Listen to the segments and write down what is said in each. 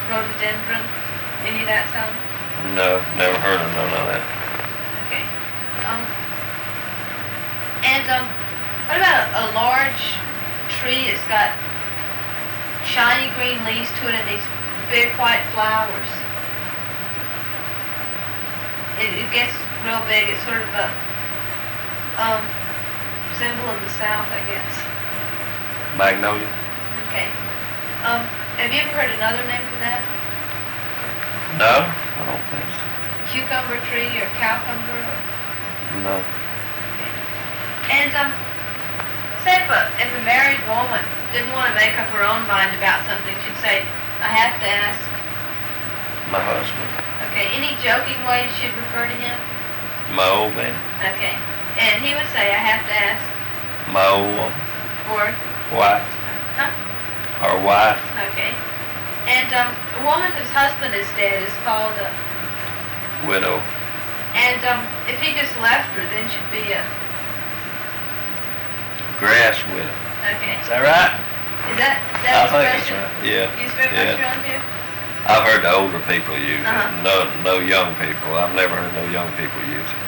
rhododendron, any of that sound? No, never heard of none of that. Okay. What about a large tree that's got shiny green leaves to it and these big white flowers? It gets real big. It's sort of a symbol of the South, I guess. Magnolia? Okay. Have you ever heard another name for that? No, I don't think so. Cucumber tree or cowcumber? Or... No. Okay. And say if a married woman didn't want to make up her own mind about something, she'd say, I have to ask. My husband. Okay. Any joking way she'd refer to him? My old man. Okay. And he would say, I have to ask. My old woman. Or? Wife. Huh? Or wife. Okay. And a woman whose husband is dead is called a... Widow. And if he just left her, then she'd be a... Grass widow. Okay. Is that right? Is that I think that's expression right. Yeah. used very much around here? I've heard the older people use Uh-huh. it. No young people. I've never heard no young people use it.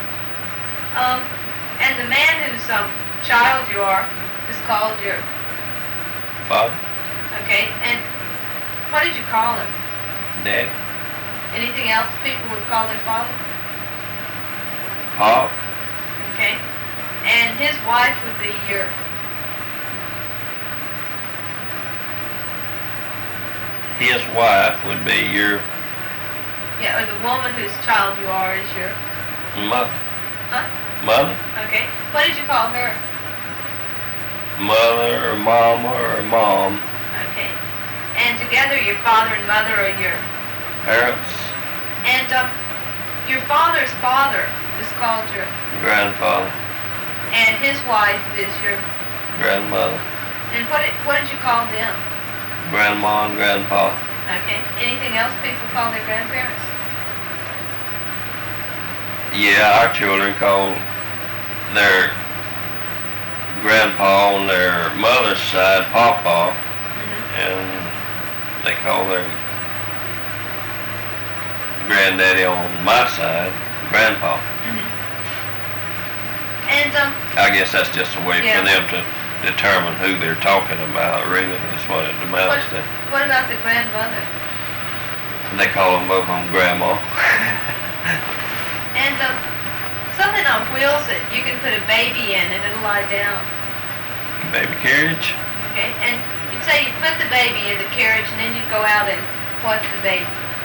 And the man whose child you are is called your... Father? Okay. And what did you call him? Daddy? Anything else people would call their father? Pop? Okay. And his wife would be your... His wife would be your Yeah, or the woman whose child you are is your... mother. Huh? Mother? Okay. What did you call her? Mother or mama or mom. Okay. And together your father and mother are your... Parents. And your father's father is called your... Grandfather. And his wife is your... Grandmother. And what did you call them? Grandma and grandpa. Okay. Anything else people call their grandparents? Yeah, our children call their grandpa on their mother's side Papa, and they call their granddaddy on my side Grandpa. And I guess that's just a way for them to determine who they're talking about, really. That's what it amounts to. what about the grandmother? They call them both on Grandma. And something on wheels that you can put a baby in and it'll lie down. Baby carriage. Okay. And you'd say you put the baby in the carriage and then you'd go out and watch the baby.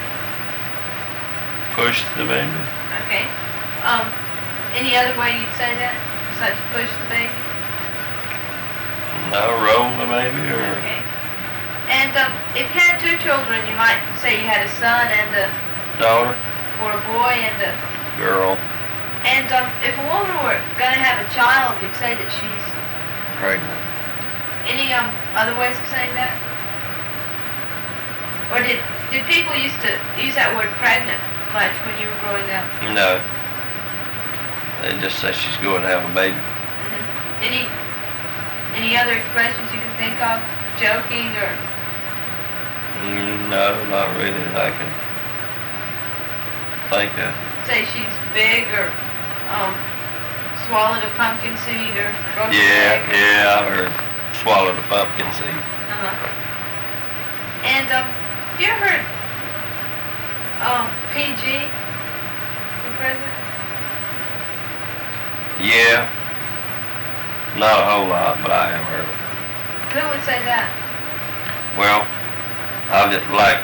Push the baby. Okay. Any other way you'd say that besides push the baby? No, roll the baby or... Okay. And if you had two children, you might say you had a son and a... Daughter. Or a boy and a... Girl. And if a woman were going to have a child, you'd say that she's... Pregnant. Any other ways of saying that? Or did people used to use that word pregnant much when you were growing up? No. They just say she's going to have a baby. Any other expressions you can think of? Joking or... No, not really. I can think of. Say she's big or swallowed a pumpkin seed or broke a Yeah, leg. yeah, I've heard swallowed a pumpkin seed. And have you ever heard PG for president? Yeah. Not a whole lot, but I have heard it. Who would say that? Well, I've just like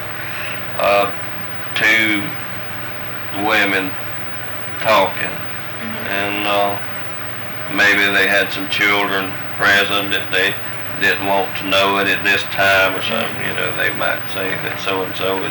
two women talking, and maybe they had some children present that they didn't want to know it at this time or something. You know, they might say that so and so is